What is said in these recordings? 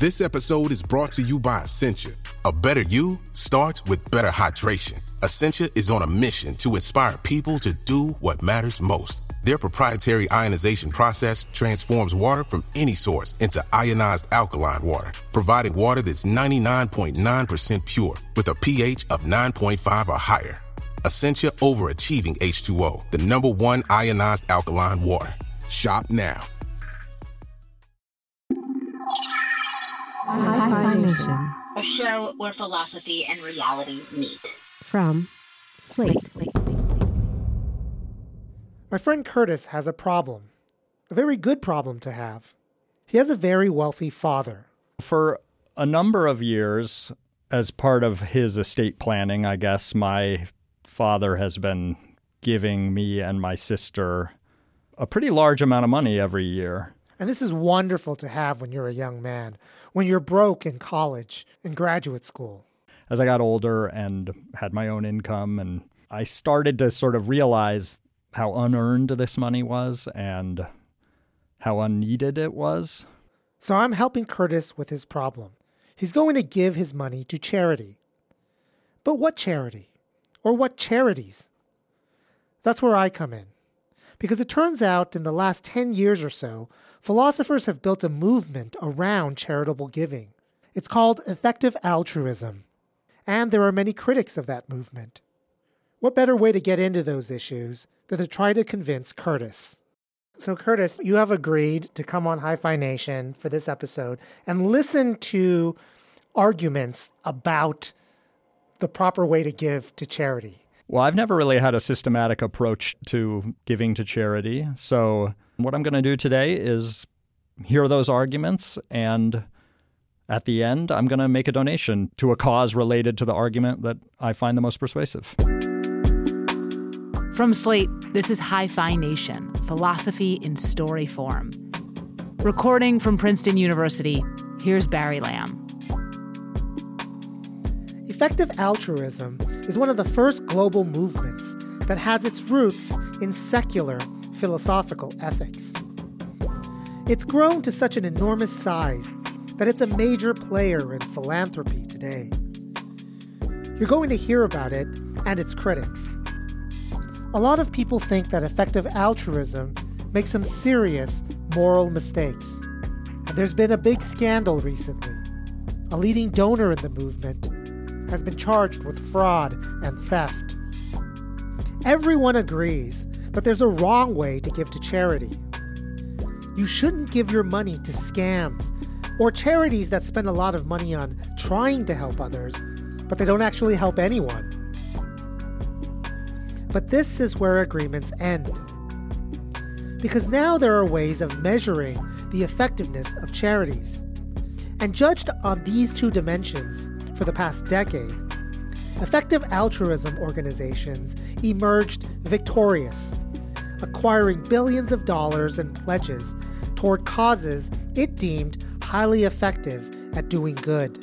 This episode is brought to you by Essentia. A better you starts with better hydration. Essentia is on a mission to inspire people to do what matters most. Their proprietary ionization process transforms water from any source into ionized alkaline water, providing water that's 99.9% pure with a pH of 9.5 or higher. Essentia Overachieving H2O, the #1 ionized alkaline water. Shop now. Hi-Fi Nation. A show where philosophy and reality meet. From Slate. My friend Curtis has a problem. A very good problem to have. He has a very wealthy father. For a number of years, as part of his estate planning, I guess, my father has been giving me and my sister a pretty large amount of money every year. And this is wonderful to have when you're a young man, when you're broke in college, in graduate school. As I got older and had my own income, and I started to sort of realize how unearned this money was and how unneeded it was. So I'm helping Curtis with his problem. He's going to give his money to charity. But what charity? Or what charities? That's where I come in. Because it turns out in the last 10 years or so, philosophers have built a movement around charitable giving. It's called effective altruism. And there are many critics of that movement. What better way to get into those issues than to try to convince Curtis? So Curtis, you have agreed to come on Hi-Fi Nation for this episode and listen to arguments about the proper way to give to charity. Well, I've never really had a systematic approach to giving to charity. So what I'm going to do today is hear those arguments, and at the end, I'm going to make a donation to a cause related to the argument that I find the most persuasive. From Slate, this is Hi-Fi Nation, philosophy in story form. Recording from Princeton University, here's Barry Lamb. Effective altruism is one of the first global movements that has its roots in secular philosophical ethics. It's grown to such an enormous size that it's a major player in philanthropy today. You're going to hear about it and its critics. A lot of people think that effective altruism makes some serious moral mistakes. And there's been a big scandal recently. A leading donor in the movement has been charged with fraud and theft. Everyone agrees that there's a wrong way to give to charity. You shouldn't give your money to scams or charities that spend a lot of money on trying to help others, but they don't actually help anyone. But this is where agreements end. Because now there are ways of measuring the effectiveness of charities. And judged on these two dimensions for the past decade, effective altruism organizations emerged victorious, acquiring billions of dollars in pledges toward causes it deemed highly effective at doing good.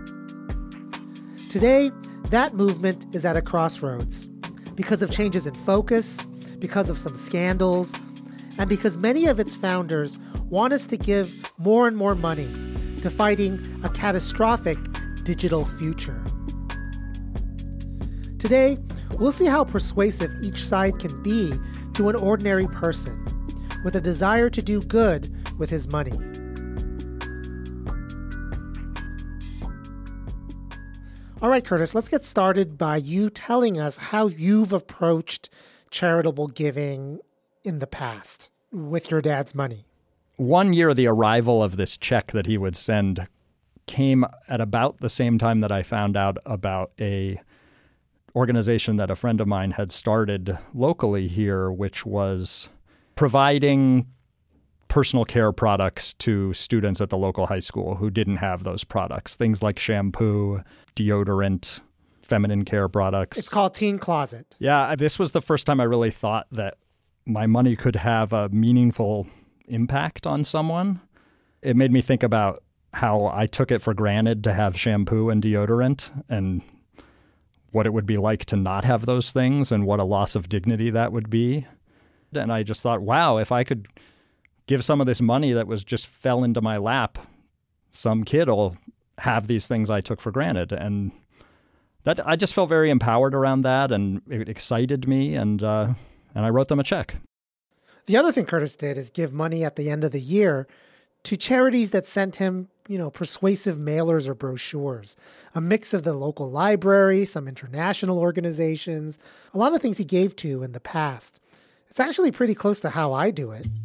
Today, that movement is at a crossroads because of changes in focus, because of some scandals, and because many of its founders want us to give more and more money to fighting a catastrophic digital future. Today, we'll see how persuasive each side can be to an ordinary person with a desire to do good with his money. All right, Curtis, let's get started by you telling us how you've approached charitable giving in the past with your dad's money. One year, the arrival of this check that he would send came at about the same time that I found out about a organization that a friend of mine had started locally here, which was providing personal care products to students at the local high school who didn't have those products. Things like shampoo, deodorant, feminine care products. It's called Teen Closet. Yeah, this was the first time I really thought that my money could have a meaningful impact on someone. It made me think about how I took it for granted to have shampoo and deodorant and what it would be like to not have those things and what a loss of dignity that would be. And I just thought, wow, if I could give some of this money that was just fell into my lap some kid will have these things I took for granted. And that I just felt very empowered around that, and it excited me, and I wrote them a check. The other thing Curtis did is give money at the end of the year to charities that sent him, persuasive mailers or brochures, a mix of the local library, some international organizations, a lot of things he gave to in the past. It's actually pretty close to how I do it.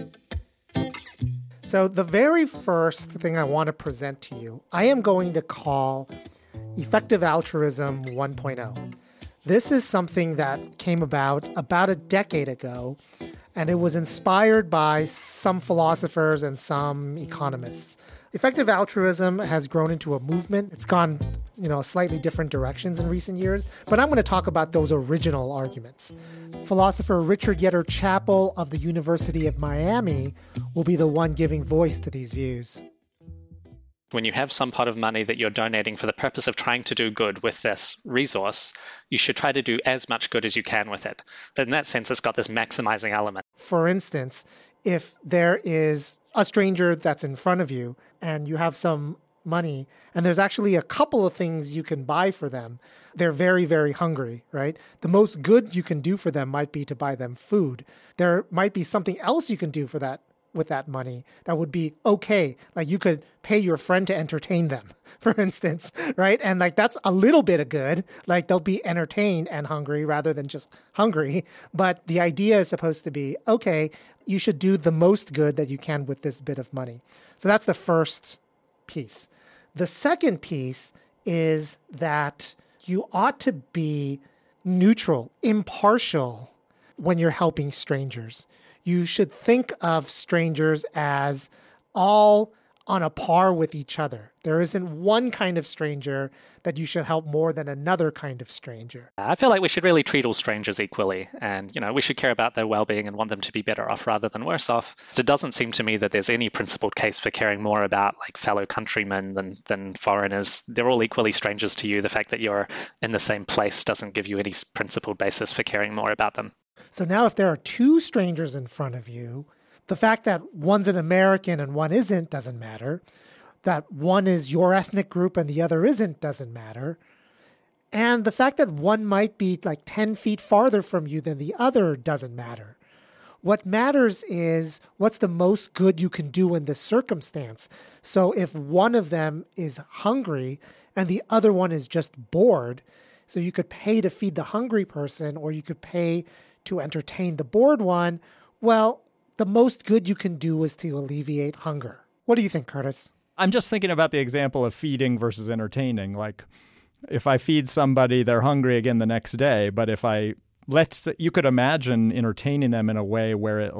So the very first thing I want to present to you, I am going to call Effective Altruism 1.0. This is something that came about a decade ago, and it was inspired by some philosophers and some economists. Effective altruism has grown into a movement. It's gone, slightly different directions in recent years, but I'm going to talk about those original arguments. Philosopher Richard Yetter Chapel of the University of Miami will be the one giving voice to these views. When you have some pot of money that you're donating for the purpose of trying to do good with this resource, you should try to do as much good as you can with it. In that sense, it's got this maximizing element. For instance, if there is a stranger that's in front of you and you have some money and there's actually a couple of things you can buy for them, they're very, very hungry, right? The most good you can do for them might be to buy them food. There might be something else you can do for that with that money that would be okay. Like you could pay your friend to entertain them, for instance, right? And that's a little bit of good. Like they'll be entertained and hungry rather than just hungry. But the idea is supposed to be, okay, you should do the most good that you can with this bit of money. So that's the first piece. The second piece is that you ought to be neutral, impartial when you're helping strangers. You should think of strangers as all on a par with each other. There isn't one kind of stranger that you should help more than another kind of stranger. I feel like we should really treat all strangers equally, and we should care about their well-being and want them to be better off rather than worse off. It doesn't seem to me that there's any principled case for caring more about fellow countrymen than foreigners. They're all equally strangers to you. The fact that you're in the same place doesn't give you any principled basis for caring more about them. So now if there are two strangers in front of you, the fact that one's an American and one isn't doesn't matter. That one is your ethnic group and the other isn't doesn't matter. And the fact that one might be 10 feet farther from you than the other doesn't matter. What matters is what's the most good you can do in this circumstance. So if one of them is hungry and the other one is just bored, so you could pay to feed the hungry person or you could pay to entertain the bored one, well, the most good you can do is to alleviate hunger. What do you think, Curtis? I'm just thinking about the example of feeding versus entertaining. If I feed somebody, they're hungry again the next day. But if you could imagine entertaining them in a way where it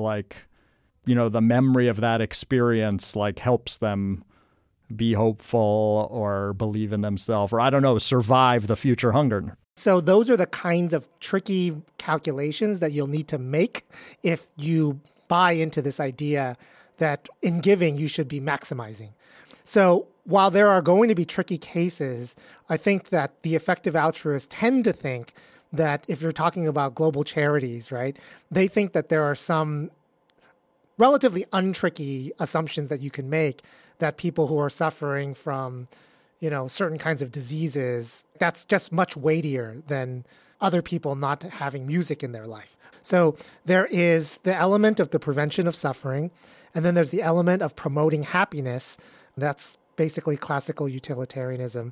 the memory of that experience helps them be hopeful or believe in themselves or, I don't know, survive the future hunger. So those are the kinds of tricky calculations that you'll need to make if you buy into this idea that in giving you should be maximizing. So while there are going to be tricky cases, I think that the effective altruists tend to think that if you're talking about global charities, right, they think that there are some relatively untricky assumptions that you can make that people who are suffering from, certain kinds of diseases, that's just much weightier than other people not having music in their life. So there is the element of the prevention of suffering, and then there's the element of promoting happiness. That's basically classical utilitarianism.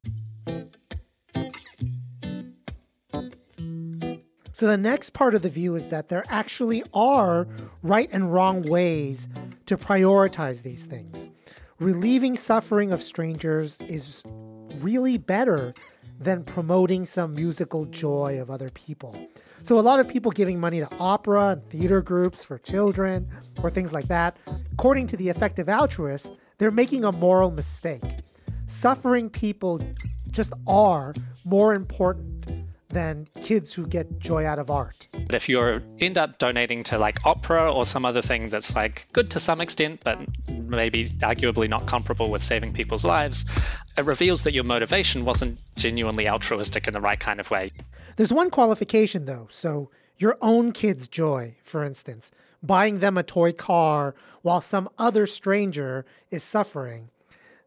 So the next part of the view is that there actually are right and wrong ways to prioritize these things. Relieving suffering of strangers is really better than promoting some musical joy of other people. So a lot of people giving money to opera and theater groups for children or things like that, according to the effective altruists, they're making a moral mistake. Suffering people just are more important than kids who get joy out of art. But if you end up donating to opera or some other thing that's good to some extent, but maybe arguably not comparable with saving people's lives, it reveals that your motivation wasn't genuinely altruistic in the right kind of way. There's one qualification though. So your own kid's joy, for instance, buying them a toy car while some other stranger is suffering.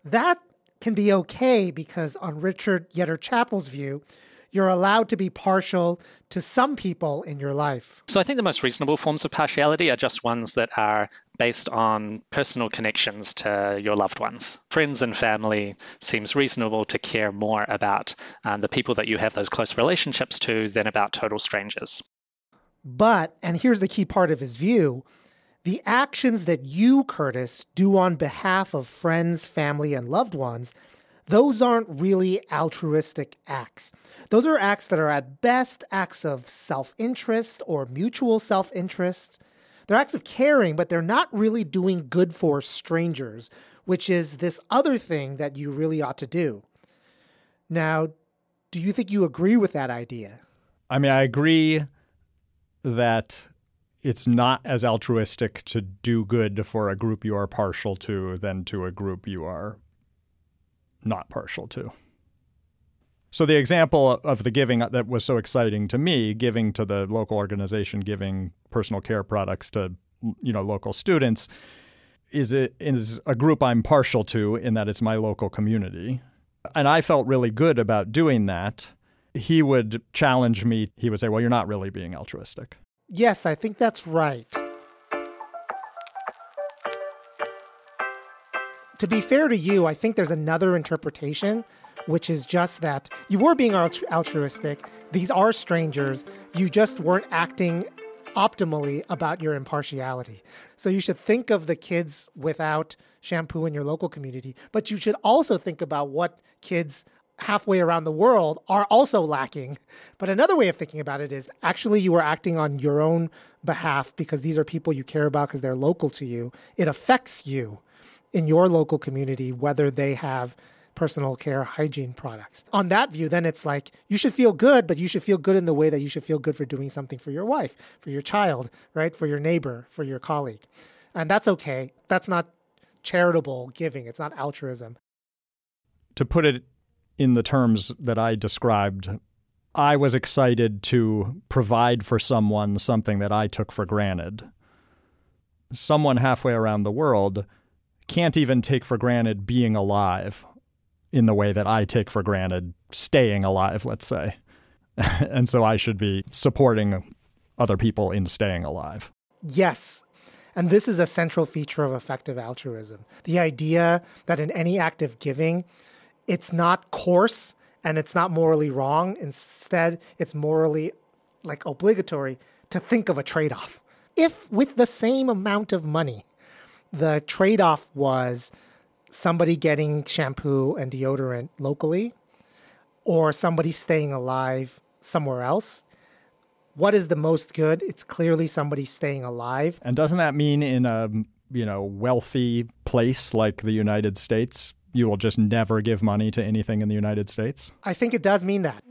That can be okay because on Richard Yetter Chappell's view, you're allowed to be partial to some people in your life. So I think the most reasonable forms of partiality are just ones that are based on personal connections to your loved ones. Friends and family seems reasonable to care more about the people that you have those close relationships to than about total strangers. But, and here's the key part of his view, the actions that you, Curtis, do on behalf of friends, family, and loved ones, those aren't really altruistic acts. Those are acts that are at best acts of self-interest or mutual self-interest. They're acts of caring, but they're not really doing good for strangers, which is this other thing that you really ought to do. Now, do you think you agree with that idea? I mean, I agree that it's not as altruistic to do good for a group you are partial to than to a group you are not partial to. So the example of the giving that was so exciting to me, giving to the local organization, giving personal care products to, local students, is a group I'm partial to in that it's my local community. And I felt really good about doing that. He would challenge me. He would say, well, you're not really being altruistic. Yes, I think that's right. To be fair to you, I think there's another interpretation, which is just that you were being altruistic. These are strangers. You just weren't acting optimally about your impartiality. So you should think of the kids without shampoo in your local community, but you should also think about what kids halfway around the world are also lacking. But another way of thinking about it is actually you were acting on your own behalf because these are people you care about because they're local to you. It affects you in your local community, whether they have personal care hygiene products. On that view, then it's like you should feel good, but you should feel good in the way that you should feel good for doing something for your wife, for your child, right? For your neighbor, for your colleague. And that's okay. That's not charitable giving. It's not altruism. To put it in the terms that I described, I was excited to provide for someone something that I took for granted. Someone halfway around the world can't even take for granted being alive in the way that I take for granted staying alive, let's say. And so I should be supporting other people in staying alive. Yes. And this is a central feature of effective altruism. The idea that in any act of giving, it's not coarse and it's not morally wrong. Instead, it's morally obligatory to think of a trade-off. If with the same amount of money, the trade-off was somebody getting shampoo and deodorant locally or somebody staying alive somewhere else, what is the most good? It's clearly somebody staying alive. And doesn't that mean in a, wealthy place like the United States, you will just never give money to anything in the United States? I think it does mean that.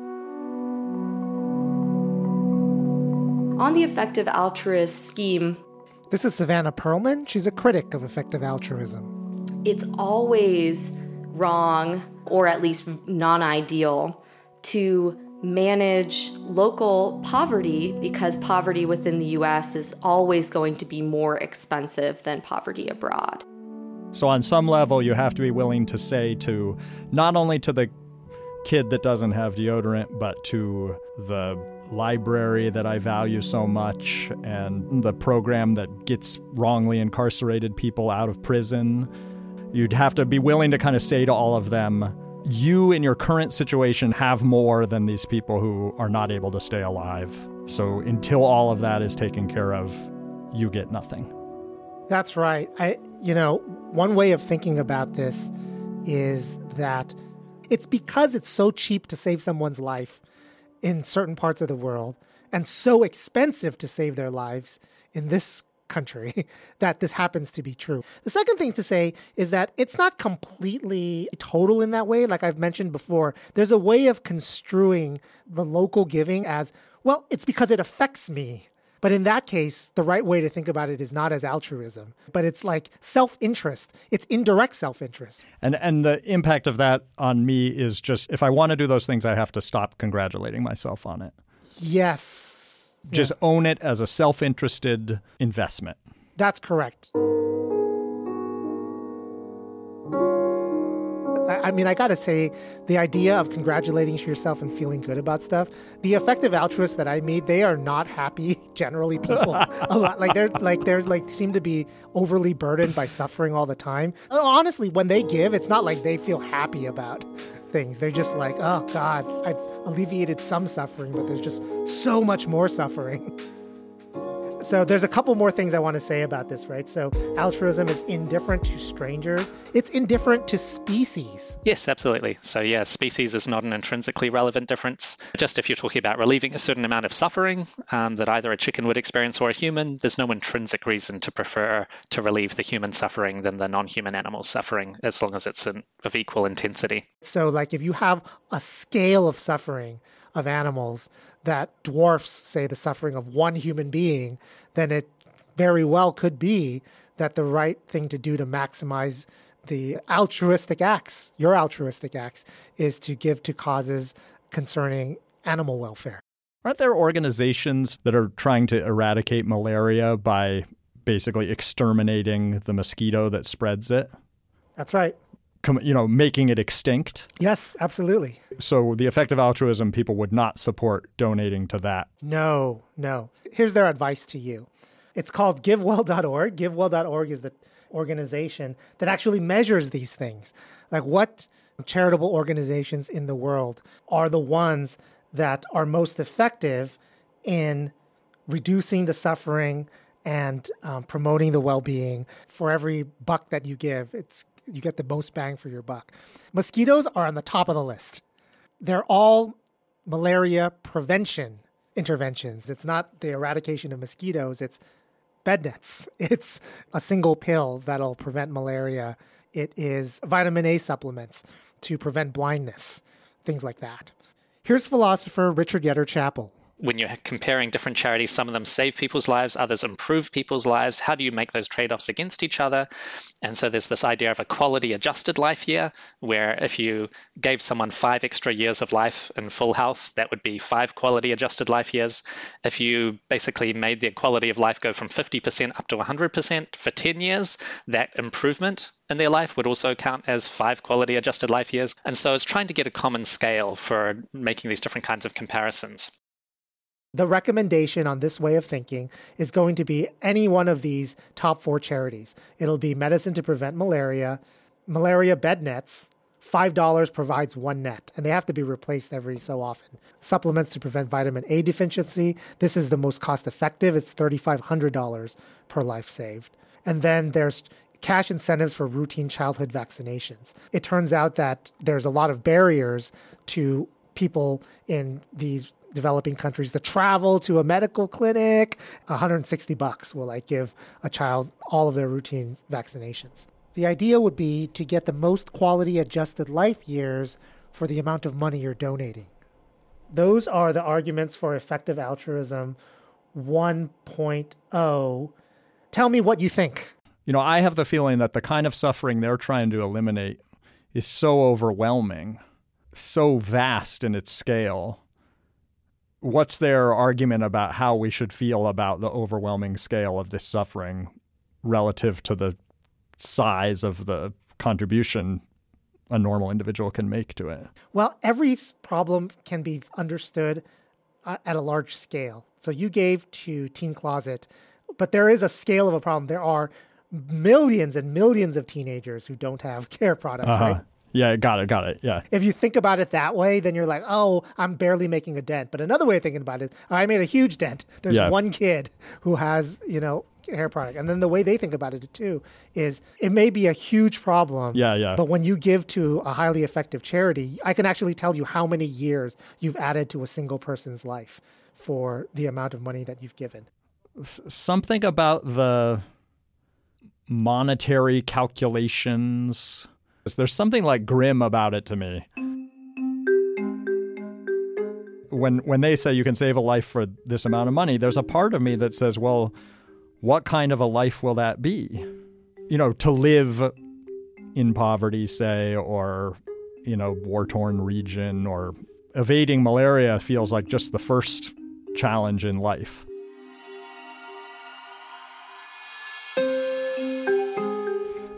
On the effective altruist scheme, this is Savannah Perlman. She's a critic of effective altruism. It's always wrong, or at least non-ideal, to manage local poverty because poverty within the U.S. is always going to be more expensive than poverty abroad. So on some level, you have to be willing to say to not only to the kid that doesn't have deodorant, but to the library that I value so much and the program that gets wrongly incarcerated people out of prison. You'd have to be willing to kind of say to all of them, you in your current situation have more than these people who are not able to stay alive. So until all of that is taken care of, you get nothing. That's right. One way of thinking about this is that it's because it's so cheap to save someone's life in certain parts of the world and so expensive to save their lives in this country that this happens to be true. The second thing to say is that it's not completely total in that way. Like I've mentioned before, there's a way of construing the local giving as, well, it's because it affects me. But in that case, the right way to think about it is not as altruism, but it's like self-interest. It's indirect self-interest. And the impact of that on me is just, if I want to do those things, I have to stop congratulating myself on it. Yes. Just own it as a self-interested investment. That's correct. I mean, I gotta say, the idea of congratulating yourself and feeling good about stuff, the effective altruists that I meet, they are not happy, generally, people. A lot. They're seem to be overly burdened by suffering all the time. Honestly, when they give, it's not like they feel happy about things. They're just like, oh God, I've alleviated some suffering, but there's just so much more suffering. So there's a couple more things I want to say about this, right? So altruism is indifferent to strangers. It's indifferent to species. Yes, absolutely. So yeah, species is not an intrinsically relevant difference. Just if you're talking about relieving a certain amount of suffering that either a chicken would experience or a human, there's no intrinsic reason to prefer to relieve the human suffering than the non-human animal's suffering, as long as it's of equal intensity. So like if you have a scale of suffering of animals that dwarfs, say, the suffering of one human being, then it very well could be that the right thing to do to maximize the altruistic acts, your altruistic acts, is to give to causes concerning animal welfare. Aren't there organizations that are trying to eradicate malaria by basically exterminating the mosquito that spreads it? That's right. Making it extinct? Yes, absolutely. So the effective altruism people would not support donating to that? No. Here's their advice to you. It's called GiveWell.org. GiveWell.org is the organization that actually measures these things. Like what charitable organizations in the world are the ones that are most effective in reducing the suffering and promoting the well-being. For every buck that you give, you get the most bang for your buck. Mosquitoes are on the top of the list. They're all malaria prevention interventions. It's not the eradication of mosquitoes. It's bed nets. It's a single pill that'll prevent malaria. It is vitamin A supplements to prevent blindness, things like that. Here's philosopher Richard Yetter Chappell. When you're comparing different charities, some of them save people's lives, others improve people's lives. How do you make those trade-offs against each other? And so there's this idea of a quality-adjusted life here, where if you gave someone 5 extra years of life in full health, that would be 5 quality-adjusted life years. If you basically made their quality of life go from 50% up to 100% for 10 years, that improvement in their life would also count as 5 quality-adjusted life years. And so it's trying to get a common scale for making these different kinds of comparisons. The recommendation on this way of thinking is going to be any one of these top 4 charities. It'll be medicine to prevent malaria bed nets, $5 provides 1 net, and they have to be replaced every so often. Supplements to prevent vitamin A deficiency. This is the most cost effective. It's $3,500 per life saved. And then there's cash incentives for routine childhood vaccinations. It turns out that there's a lot of barriers to people in these developing countries to travel to a medical clinic. $160 will give a child all of their routine vaccinations. The idea would be to get the most quality adjusted life years for the amount of money you're donating. Those are the arguments for effective altruism 1.0. Tell me what you think. I have the feeling that the kind of suffering they're trying to eliminate is so overwhelming, so vast in its scale. What's their argument about how we should feel about the overwhelming scale of this suffering relative to the size of the contribution a normal individual can make to it? Well, every problem can be understood at a large scale. So you gave to Teen Closet, but there is a scale of a problem. There are millions and millions of teenagers who don't have care products, right? Yeah, got it. Yeah. If you think about it that way, then you're like, oh, I'm barely making a dent. But another way of thinking about it, I made a huge dent. There's one kid who has, hair product. And then the way they think about it too is it may be a huge problem. Yeah. But when you give to a highly effective charity, I can actually tell you how many years you've added to a single person's life for the amount of money that you've given. Something about the monetary calculations. There's something grim about it to me. When they say you can save a life for this amount of money, there's a part of me that says, well, what kind of a life will that be? To live in poverty, say, or, war-torn region, or evading malaria feels like just the first challenge in life.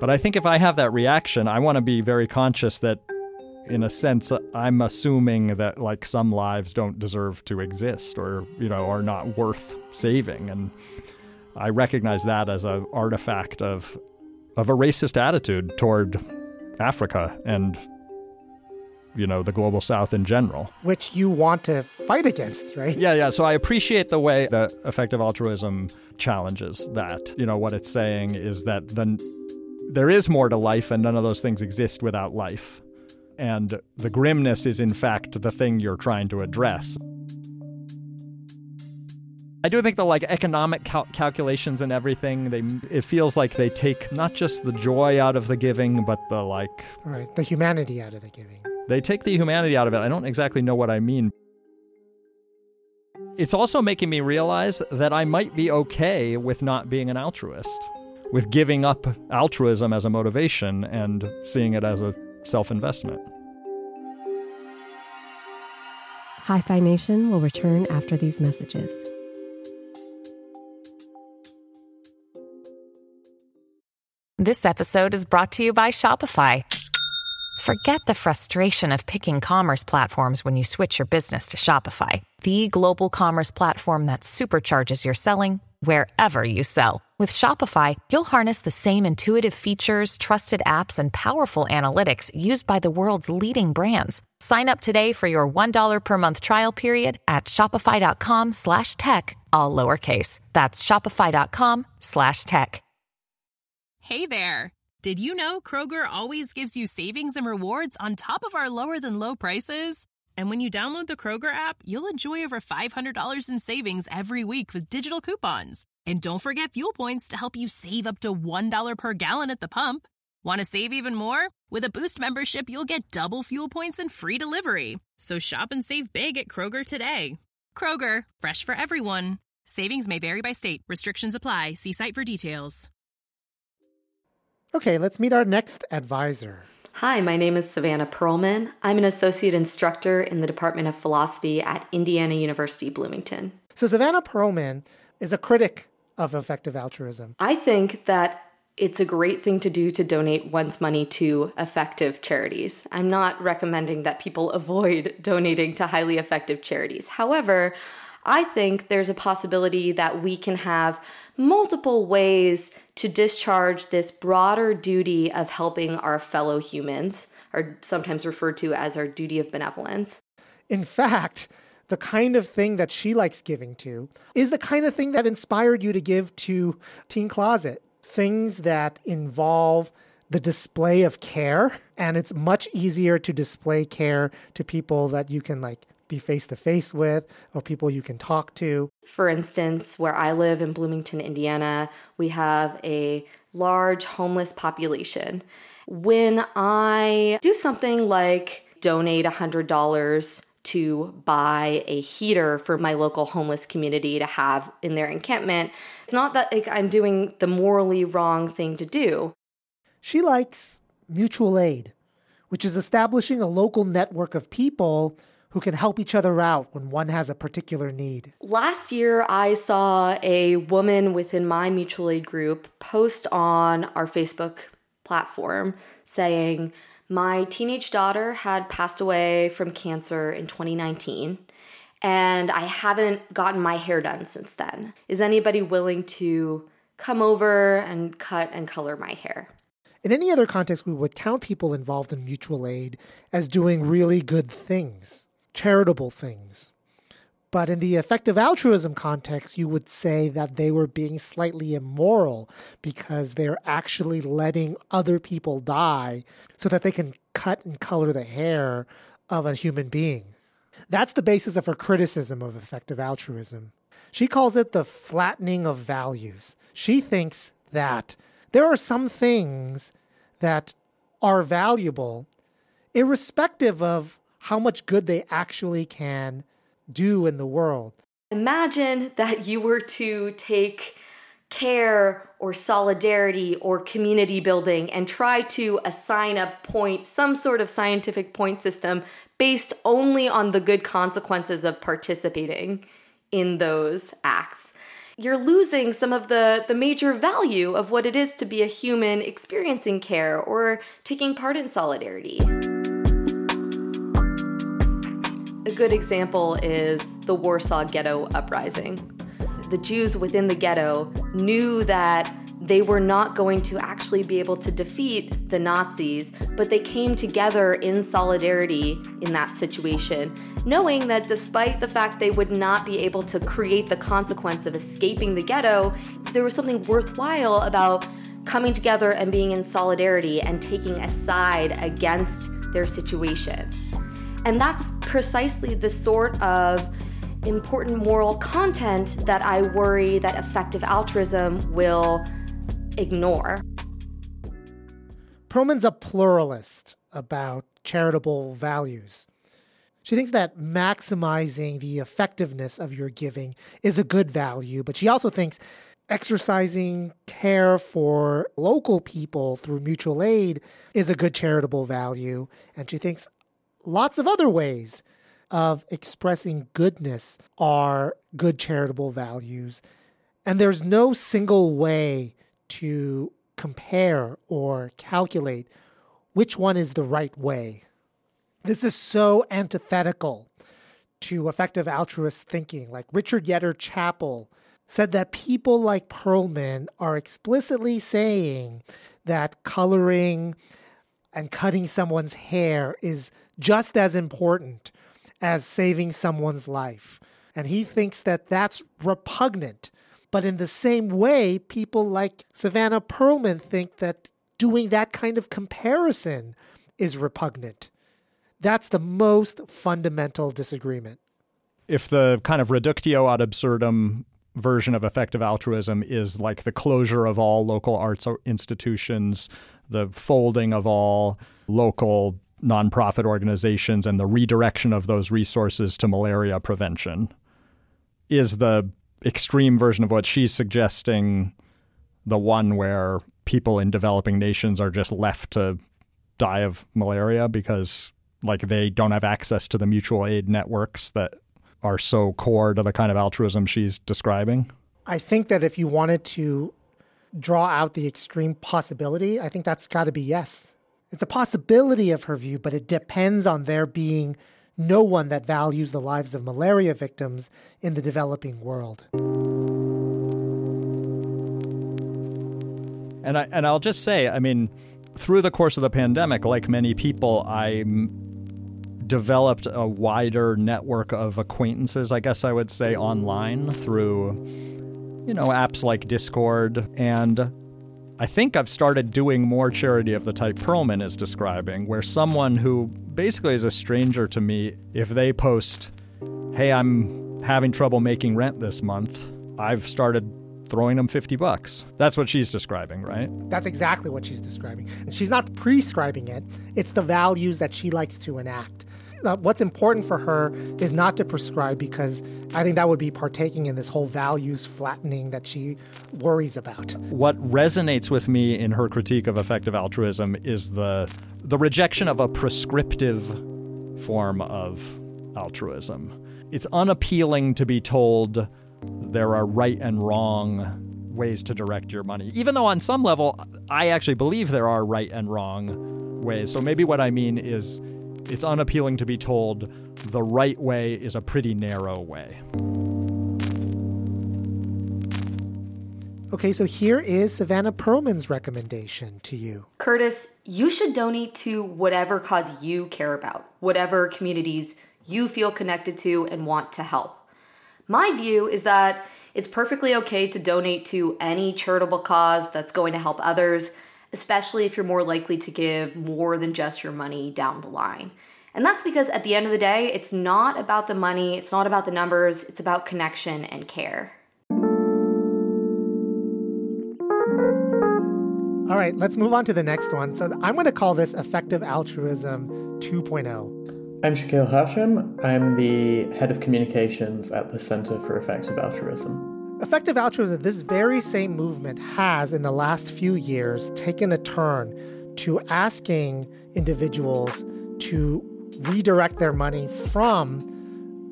But I think if I have that reaction, I want to be very conscious that, in a sense, I'm assuming that like some lives don't deserve to exist or, are not worth saving. And I recognize that as an artifact of a racist attitude toward Africa and, the global South in general. Which you want to fight against, right? Yeah. So I appreciate the way that effective altruism challenges that. What it's saying is that there is more to life and none of those things exist without life. And the grimness is, in fact, the thing you're trying to address. I do think the economic calculations and everything, it feels like they take not just the joy out of the giving, but the the humanity out of the giving. They take the humanity out of it. I don't exactly know what I mean. It's also making me realize that I might be okay with not being an altruist, with giving up altruism as a motivation and seeing it as a self-investment. Hi-Fi Nation will return after these messages. This episode is brought to you by Shopify. Forget the frustration of picking commerce platforms when you switch your business to Shopify, the global commerce platform that supercharges your selling wherever you sell. With Shopify, you'll harness the same intuitive features, trusted apps, and powerful analytics used by the world's leading brands. Sign up today for your $1 per month trial period at shopify.com/tech, all lowercase. That's shopify.com/tech. Hey there. Did you know Kroger always gives you savings and rewards on top of our lower than low prices? And when you download the Kroger app, you'll enjoy over $500 in savings every week with digital coupons. And don't forget fuel points to help you save up to $1 per gallon at the pump. Want to save even more? With a Boost membership, you'll get double fuel points and free delivery. So shop and save big at Kroger today. Kroger, fresh for everyone. Savings may vary by state. Restrictions apply. See site for details. Okay, let's meet our next advisor. Hi, my name is Savannah Perlman. I'm an associate instructor in the Department of Philosophy at Indiana University, Bloomington. So Savannah Perlman is a critic of effective altruism. I think that it's a great thing to do to donate one's money to effective charities. I'm not recommending that people avoid donating to highly effective charities. However, I think there's a possibility that we can have multiple ways to discharge this broader duty of helping our fellow humans, or sometimes referred to as our duty of benevolence. In fact, the kind of thing that she likes giving to is the kind of thing that inspired you to give to Teen Closet. Things that involve the display of care, and it's much easier to display care to people that you can be face-to-face with or people you can talk to. For instance, where I live in Bloomington, Indiana, we have a large homeless population. When I do something like donate $100 to buy a heater for my local homeless community to have in their encampment, it's not that I'm doing the morally wrong thing to do. She likes mutual aid, which is establishing a local network of people who can help each other out when one has a particular need. Last year, I saw a woman within my mutual aid group post on our Facebook platform saying, my teenage daughter had passed away from cancer in 2019, and I haven't gotten my hair done since then. Is anybody willing to come over and cut and color my hair? In any other context, we would count people involved in mutual aid as doing really good things, charitable things. But in the effective altruism context, you would say that they were being slightly immoral because they're actually letting other people die so that they can cut and color the hair of a human being. That's the basis of her criticism of effective altruism. She calls it the flattening of values. She thinks that there are some things that are valuable irrespective of how much good they actually can do in the world. Imagine that you were to take care or solidarity or community building and try to assign a point, some sort of scientific point system based only on the good consequences of participating in those acts. you're losing some of the major value of what it is to be a human experiencing care or taking part in solidarity. A good example is the Warsaw Ghetto Uprising. The Jews within the ghetto knew that they were not going to actually be able to defeat the Nazis, but they came together in solidarity in that situation, knowing that despite the fact they would not be able to create the consequence of escaping the ghetto, there was something worthwhile about coming together and being in solidarity and taking a side against their situation. And that's precisely the sort of important moral content that I worry that effective altruism will ignore. Perlman's a pluralist about charitable values. She thinks that maximizing the effectiveness of your giving is a good value, but she also thinks exercising care for local people through mutual aid is a good charitable value. And she thinks lots of other ways of expressing goodness are good charitable values. And there's no single way to compare or calculate which one is the right way. This is so antithetical to effective altruist thinking. Like Richard Yetter Chapel said that people like Perlman are explicitly saying that coloring and cutting someone's hair is just as important as saving someone's life. And he thinks that that's repugnant. But in the same way, people like Savannah Perlman think that doing that kind of comparison is repugnant. That's the most fundamental disagreement. If the kind of reductio ad absurdum version of effective altruism is like the closure of all local arts institutions, the folding of all local nonprofit organizations, and the redirection of those resources to malaria prevention, is the extreme version of what she's suggesting the one where people in developing nations are just left to die of malaria because like they don't have access to the mutual aid networks that are so core to the kind of altruism she's describing? I think that if you wanted to draw out the extreme possibility, I think that's got to be yes. It's a possibility of her view, but it depends on there being no one that values the lives of malaria victims in the developing world. And I'll just say, I mean, through the course of the pandemic, like many people, I developed a wider network of acquaintances, I guess I would say, online through, apps like Discord. And I think I've started doing more charity of the type Perlman is describing, where someone who basically is a stranger to me, if they post, hey, I'm having trouble making rent this month, I've started throwing them $50. That's what she's describing, right? That's exactly what she's describing. And she's not prescribing it. It's the values that she likes to enact. What's important for her is not to prescribe, because I think that would be partaking in this whole values flattening that she worries about. What resonates with me in her critique of effective altruism is the rejection of a prescriptive form of altruism. It's unappealing to be told there are right and wrong ways to direct your money, even though on some level I actually believe there are right and wrong ways. So maybe what I mean is it's unappealing to be told the right way is a pretty narrow way. Okay, so here is Savannah Perlman's recommendation to you. Curtis, you should donate to whatever cause you care about, whatever communities you feel connected to and want to help. My view is that it's perfectly okay to donate to any charitable cause that's going to help others, especially if you're more likely to give more than just your money down the line. And that's because at the end of the day, it's not about the money, it's not about the numbers, it's about connection and care. All right, let's move on to the next one. So I'm going to call this Effective Altruism 2.0. I'm Shakil Hashim. I'm the head of communications at the Center for Effective Altruism. Effective altruism, this very same movement has, in the last few years, taken a turn to asking individuals to redirect their money from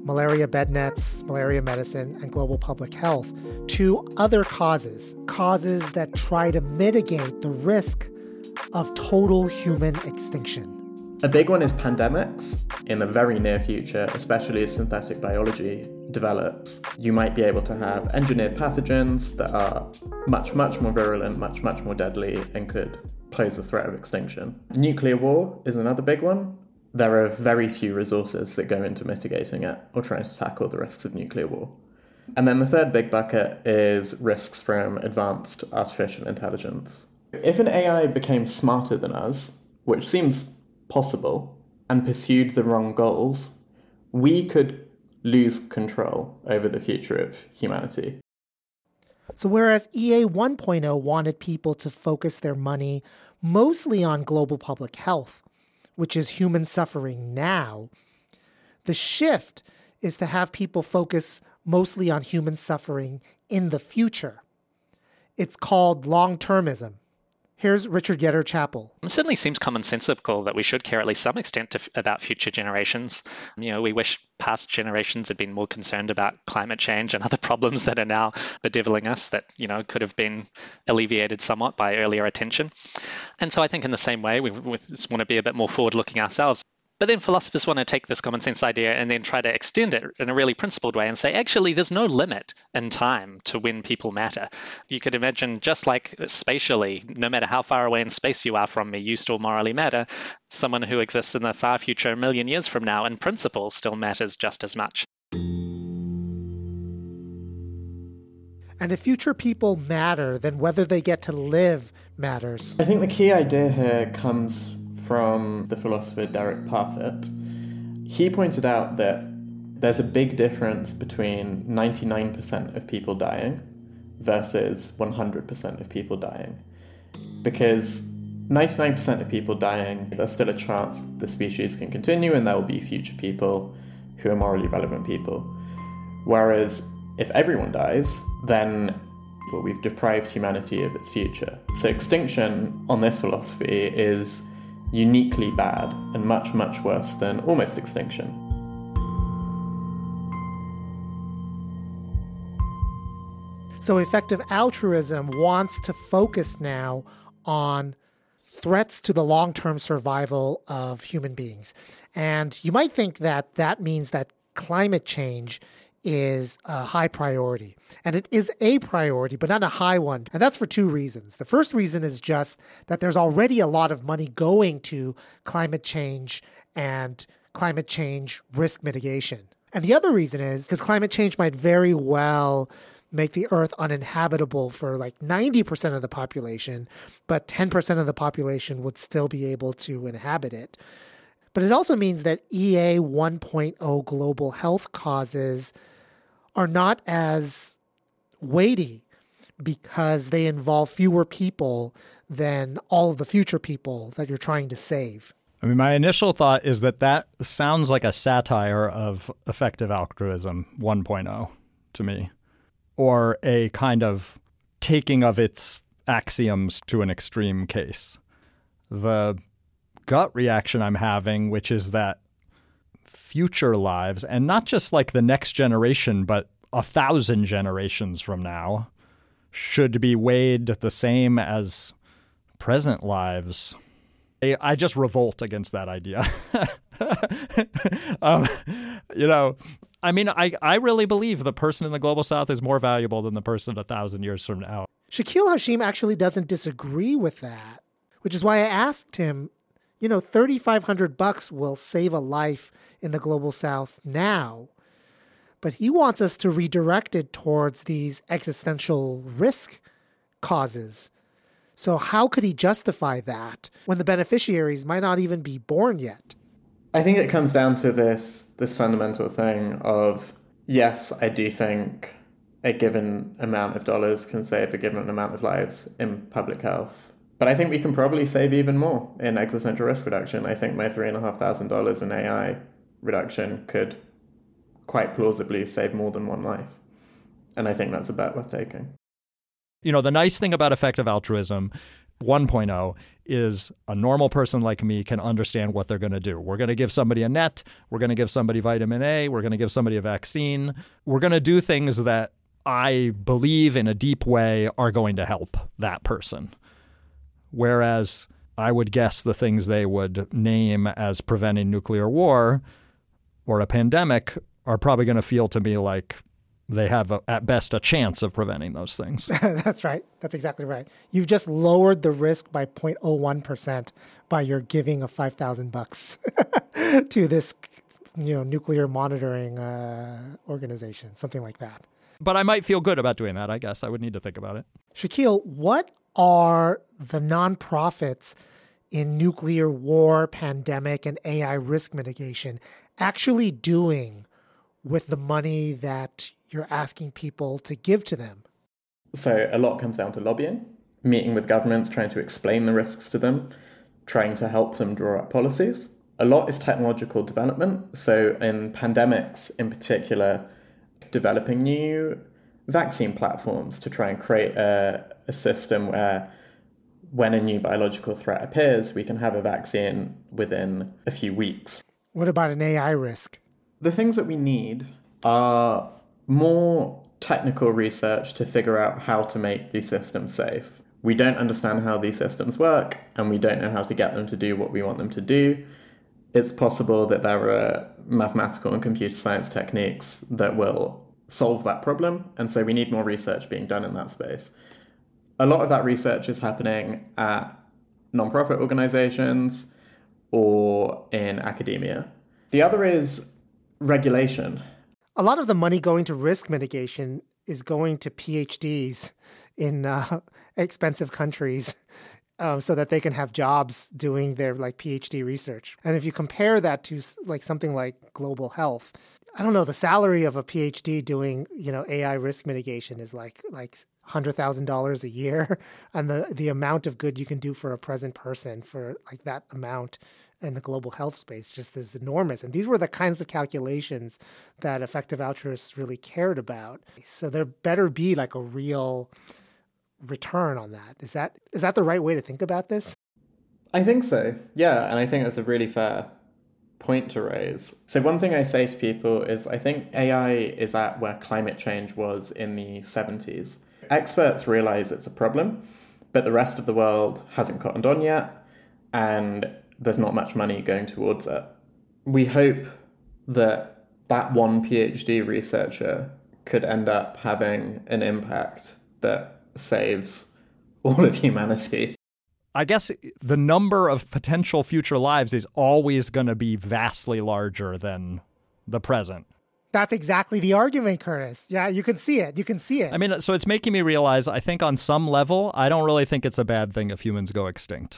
malaria bed nets, malaria medicine, and global public health, to other causes that try to mitigate the risk of total human extinction. A big one is pandemics. In the very near future, especially as synthetic biology develops, you might be able to have engineered pathogens that are much, much more virulent, much, much more deadly, and could pose a threat of extinction. Nuclear war is another big one. There are very few resources that go into mitigating it or trying to tackle the risks of nuclear war. And then the third big bucket is risks from advanced artificial intelligence. If an AI became smarter than us, which seems possible, and pursued the wrong goals, we could lose control over the future of humanity. So whereas EA 1.0 wanted people to focus their money mostly on global public health, which is human suffering now, the shift is to have people focus mostly on human suffering in the future. It's called long-termism. Here's Richard Yetter-Chappell. It certainly seems commonsensical that we should care at least some extent about future generations. We wish past generations had been more concerned about climate change and other problems that are now bedeviling us that, could have been alleviated somewhat by earlier attention. And so I think in the same way, we just want to be a bit more forward-looking ourselves. But then philosophers want to take this common sense idea and then try to extend it in a really principled way and say, actually, there's no limit in time to when people matter. You could imagine just like spatially, no matter how far away in space you are from me, you still morally matter. Someone who exists in the far future, a million years from now, in principle, still matters just as much. And if future people matter, then whether they get to live matters. I think the key idea here comes from the philosopher Derek Parfit. He pointed out that there's a big difference between 99% of people dying versus 100% of people dying. Because 99% of people dying, there's still a chance the species can continue and there will be future people who are morally relevant people. Whereas if everyone dies, then we've deprived humanity of its future. So extinction on this philosophy is uniquely bad and much, much worse than almost extinction. So effective altruism wants to focus now on threats to the long-term survival of human beings. And you might think that that means that climate change is a high priority. And it is a priority, but not a high one. And that's for two reasons. The first reason is just that there's already a lot of money going to climate change and climate change risk mitigation. And the other reason is because climate change might very well make the Earth uninhabitable for like 90% of the population, but 10% of the population would still be able to inhabit it. But it also means that EA 1.0 global health causes are not as weighty because they involve fewer people than all of the future people that you're trying to save. I mean, my initial thought is that sounds like a satire of effective altruism 1.0 to me, or a kind of taking of its axioms to an extreme case. The gut reaction I'm having, which is that future lives, and not just like the next generation, but 1,000 generations from now, should be weighed the same as present lives. I just revolt against that idea. I really believe the person in the global south is more valuable than the person 1,000 years from now. Shakil Hashim actually doesn't disagree with that, which is why I asked him, $3,500 will save a life in the global south now, but he wants us to redirect it towards these existential risk causes. So how could he justify that when the beneficiaries might not even be born yet? I think it comes down to this fundamental thing of, yes, I do think a given amount of dollars can save a given amount of lives in public health. But I think we can probably save even more in existential risk reduction. I think my $3,500 in AI reduction could quite plausibly save more than one life. And I think that's a bet worth taking. The nice thing about effective altruism, 1.0 is a normal person like me can understand what they're going to do. We're going to give somebody a net. We're going to give somebody vitamin A. We're going to give somebody a vaccine. We're going to do things that I believe in a deep way are going to help that person. Whereas I would guess the things they would name as preventing nuclear war or a pandemic are probably going to feel to me like they have, at best, a chance of preventing those things. That's right. That's exactly right. You've just lowered the risk by 0.01% by your giving of $5,000 to this, nuclear monitoring organization, something like that. But I might feel good about doing that, I guess. I would need to think about it. Shaquille, what are the nonprofits in nuclear war, pandemic, and AI risk mitigation actually doing with the money that you're asking people to give to them? So a lot comes down to lobbying, meeting with governments, trying to explain the risks to them, trying to help them draw up policies. A lot is technological development. So in pandemics in particular, developing new vaccine platforms to try and create a system where when a new biological threat appears, we can have a vaccine within a few weeks. What about an AI risk? The things that we need are more technical research to figure out how to make these systems safe. We don't understand how these systems work, and we don't know how to get them to do what we want them to do. It's possible that there are mathematical and computer science techniques that will solve that problem, and so we need more research being done in that space. A lot of that research is happening at nonprofit organizations or in academia. The other is regulation. A lot of the money going to risk mitigation is going to PhDs in expensive countries so that they can have jobs doing their PhD research. And if you compare that to something like global health, I don't know, the salary of a PhD doing, AI risk mitigation is like $100,000 a year. And the amount of good you can do for a present person for that amount in the global health space just is enormous. And these were the kinds of calculations that effective altruists really cared about. So there better be a real return on that. Is that the right way to think about this? I think so. Yeah. And I think that's a really fair point to raise. So one thing I say to people is I think AI is at where climate change was in the 70s. Experts realize it's a problem, but the rest of the world hasn't cottoned on yet, and there's not much money going towards it. We hope that one PhD researcher could end up having an impact that saves all of humanity. I guess the number of potential future lives is always going to be vastly larger than the present. That's exactly the argument, Curtis. Yeah, you can see it. I mean, so it's making me realize, I think on some level, I don't really think it's a bad thing if humans go extinct.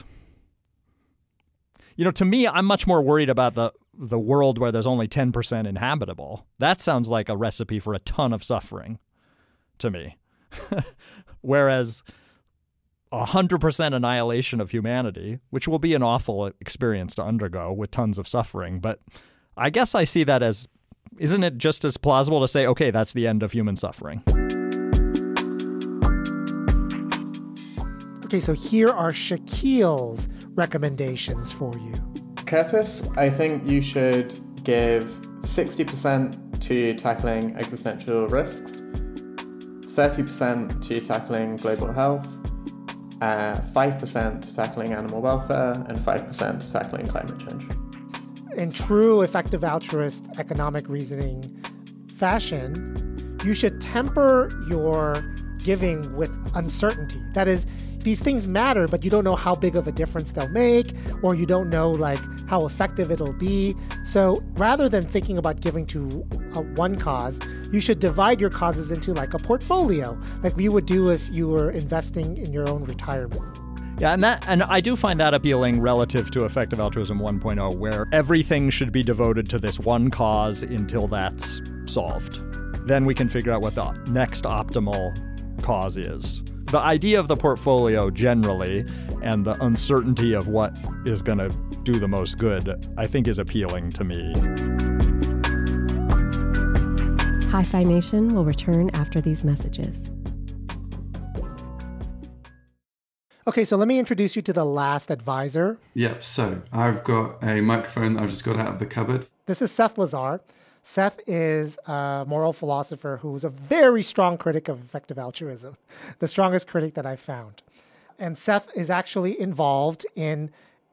To me, I'm much more worried about the world where there's only 10% inhabitable. That sounds like a recipe for a ton of suffering to me. Whereas 100% annihilation of humanity, which will be an awful experience to undergo with tons of suffering. But I guess I see that as, isn't it just as plausible to say, okay, that's the end of human suffering? Okay, so here are Shaquille's recommendations for you. Curtis, I think you should give 60% to tackling existential risks, 30% to tackling global health, 5% to tackling animal welfare, and 5% to tackling climate change. In true effective altruist economic reasoning fashion, you should temper your giving with uncertainty. That is, these things matter, but you don't know how big of a difference they'll make, or you don't know how effective it'll be. So rather than thinking about giving to one cause, you should divide your causes into a portfolio, like you would do if you were investing in your own retirement. Yeah, and I do find that appealing relative to Effective Altruism 1.0, where everything should be devoted to this one cause until that's solved. Then we can figure out what the next optimal cause is. The idea of the portfolio generally and the uncertainty of what is going to do the most good, I think, is appealing to me. Hi-Fi Nation will return after these messages. Okay, so let me introduce you to the last advisor. Yep, so I've got a microphone that I've just got out of the cupboard. This is Seth Lazar. Seth is a moral philosopher who's a very strong critic of effective altruism, the strongest critic that I've found. And Seth is actually involved in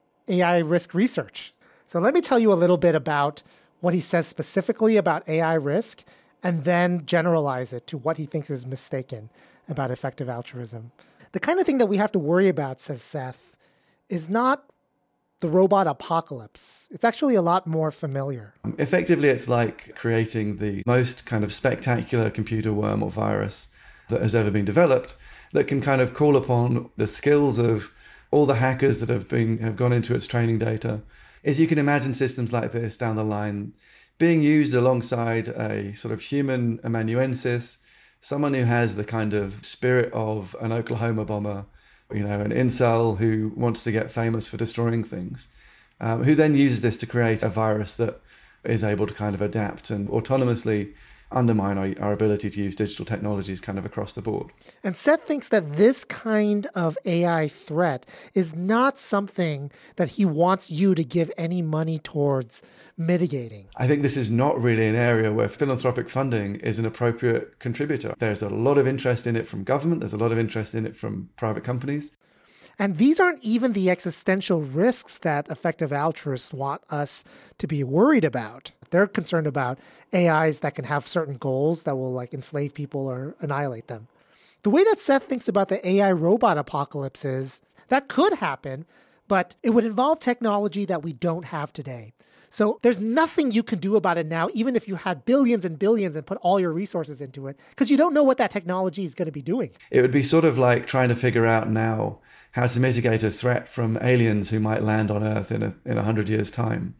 AI risk research. So let me tell you a little bit about what he says specifically about AI risk and then generalize it to what he thinks is mistaken about effective altruism. The kind of thing that we have to worry about, says Seth, is not the robot apocalypse. It's actually a lot more familiar. Effectively, it's like creating the most kind of spectacular computer worm or virus that has ever been developed that can kind of call upon the skills of all the hackers that have gone into its training data. Is you can imagine systems like this down the line being used alongside a sort of human amanuensis, someone who has the kind of spirit of an Oklahoma bomber, an incel who wants to get famous for destroying things, who then uses this to create a virus that is able to kind of adapt and autonomously undermine our ability to use digital technologies kind of across the board. And Seth thinks that this kind of AI threat is not something that he wants you to give any money towards mitigating. I think this is not really an area where philanthropic funding is an appropriate contributor. There's a lot of interest in it from government. There's a lot of interest in it from private companies. And these aren't even the existential risks that effective altruists want us to be worried about. They're concerned about AIs that can have certain goals that will enslave people or annihilate them. The way that Seth thinks about the AI robot apocalypse is that could happen, but it would involve technology that we don't have today. So there's nothing you can do about it now, even if you had billions and billions and put all your resources into it, because you don't know what that technology is going to be doing. It would be sort of like trying to figure out now how to mitigate a threat from aliens who might land on Earth in 100 years' time.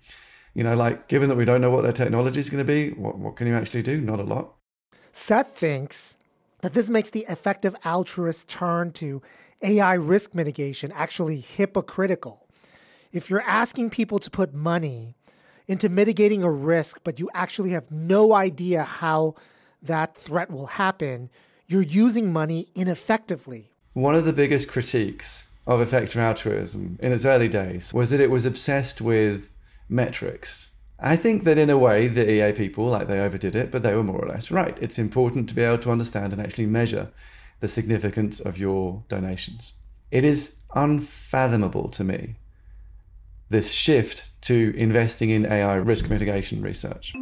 Given that we don't know what their technology is going to be, what can you actually do? Not a lot. Seth thinks that this makes the effective altruist turn to AI risk mitigation actually hypocritical. If you're asking people to put money into mitigating a risk, but you actually have no idea how that threat will happen, you're using money ineffectively. One of the biggest critiques of effective altruism in its early days was that it was obsessed with metrics. I think that in a way, the EA people, they overdid it, but they were more or less right. It's important to be able to understand and actually measure the significance of your donations. It is unfathomable to me, this shift to investing in AI risk mitigation research.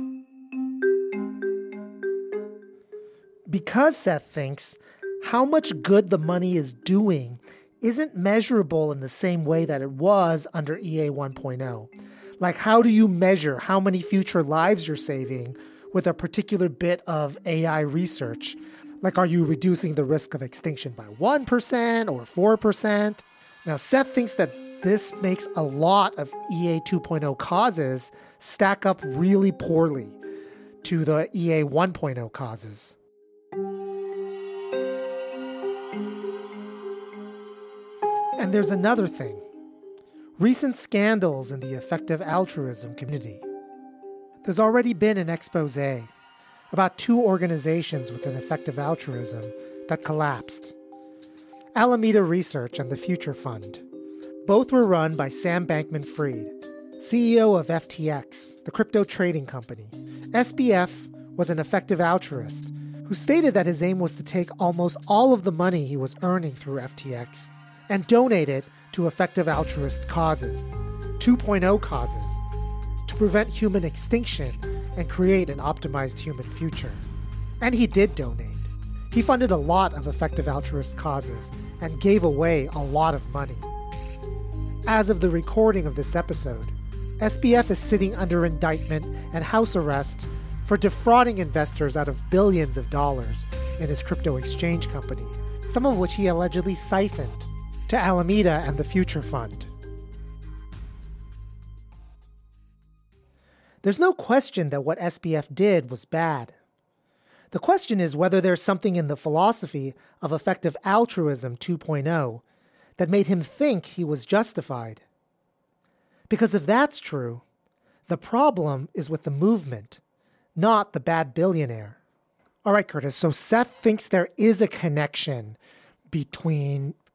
Because Seth thinks how much good the money is doing isn't measurable in the same way that it was under EA 1.0. How do you measure how many future lives you're saving with a particular bit of AI research? Are you reducing the risk of extinction by 1% or 4%? Now, Seth thinks that this makes a lot of EA 2.0 causes stack up really poorly to the EA 1.0 causes. And there's another thing. Recent scandals in the effective altruism community. There's already been an expose about 2 organizations within effective altruism that collapsed. Alameda Research and the Future Fund. Both were run by Sam Bankman-Fried, CEO of FTX, the crypto trading company. SBF was an effective altruist who stated that his aim was to take almost all of the money he was earning through FTX and donate it to effective altruist causes, 2.0 causes, to prevent human extinction and create an optimized human future. And he did donate. He funded a lot of effective altruist causes and gave away a lot of money. As of the recording of this episode, SBF is sitting under indictment and house arrest for defrauding investors out of billions of dollars in his crypto exchange company, some of which he allegedly siphoned to Alameda and the Future Fund. There's no question that what SBF did was bad. The question is whether there's something in the philosophy of effective altruism 2.0 that made him think he was justified. Because if that's true, the problem is with the movement, not the bad billionaire. All right, Curtis, so Seth thinks there is a connection between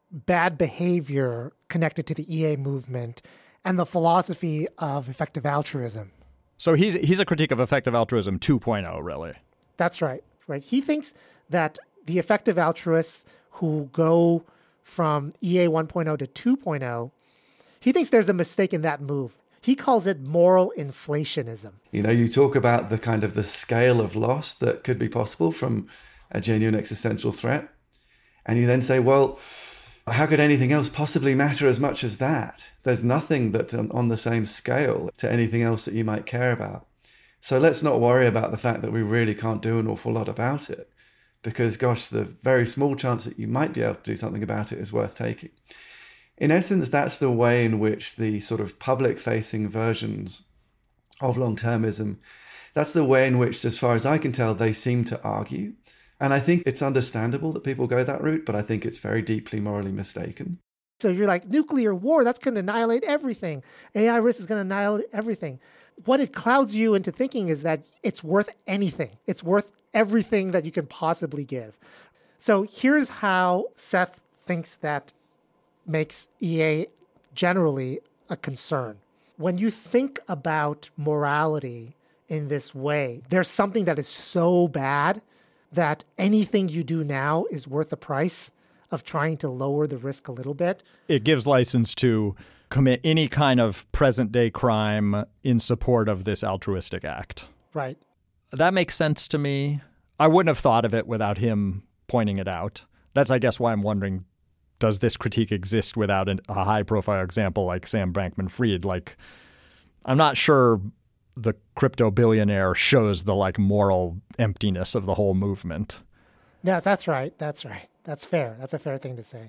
bad behavior connected to the EA movement and the philosophy of effective altruism. So he's a critique of effective altruism 2.0, really. That's right. Right. He thinks that the effective altruists who go from EA 1.0 to 2.0, he thinks there's a mistake in that move. He calls it moral inflationism. You know, you talk about the kind of the scale of loss that could be possible from a genuine existential threat. And you then say, well, how could anything else possibly matter as much as that? There's nothing that's on the same scale to anything else that you might care about. So let's not worry about the fact that we really can't do an awful lot about it. Because, gosh, the very small chance that you might be able to do something about it is worth taking. In essence, that's the way in which the sort of public-facing versions of long-termism, that's the way in which, as far as I can tell, they seem to argue. And I think it's understandable that people go that route, but I think it's very deeply morally mistaken. So you're like, nuclear war, that's going to annihilate everything. AI risk is going to annihilate everything. What it clouds you into thinking is that it's worth anything. It's worth everything that you can possibly give. So here's how Seth thinks that makes EA generally a concern. When you think about morality in this way, there's something that is so bad that anything you do now is worth the price of trying to lower the risk a little bit. It gives license to commit any kind of present-day crime in support of this altruistic act. Right. That makes sense to me. I wouldn't have thought of it without him pointing it out. That's, I guess, why I'm wondering, does this critique exist without a high-profile example like Sam Bankman-Fried? Like, I'm not sure the crypto billionaire shows the, like, moral emptiness of the whole movement. Yeah, that's right. That's right. That's fair. That's a fair thing to say.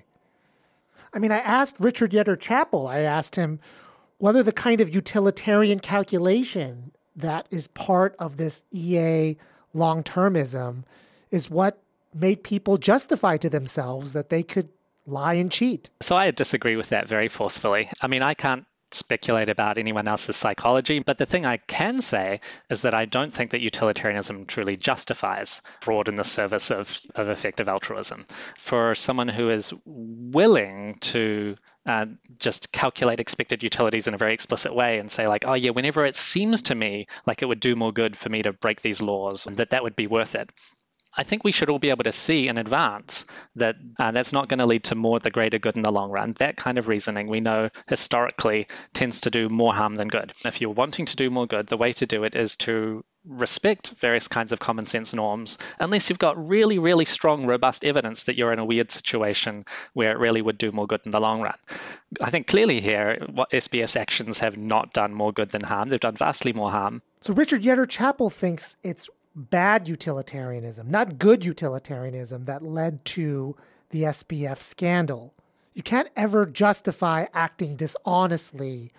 I mean, I asked Richard Yetter-Chappell, I asked him whether the kind of utilitarian calculation that is part of this EA long-termism is what made people justify to themselves that they could lie and cheat. So I disagree with that very forcefully. I mean, I can't speculate about anyone else's psychology, but the thing I can say is that I don't think that utilitarianism truly justifies fraud in the service of effective altruism. For someone who is willing to just calculate expected utilities in a very explicit way and say like, oh yeah, whenever it seems to me like it would do more good for me to break these laws, that would be worth it. I think we should all be able to see in advance that that's not going to lead to more the greater good in the long run. That kind of reasoning, we know historically, tends to do more harm than good. If you're wanting to do more good, the way to do it is to respect various kinds of common sense norms, unless you've got really, really strong, robust evidence that you're in a weird situation where it really would do more good in the long run. I think clearly here, what SBF's actions have not done more good than harm. They've done vastly more harm. So Richard Yetter-Chappell thinks it's bad utilitarianism, not good utilitarianism, that led to the SBF scandal. You can't ever justify acting dishonestly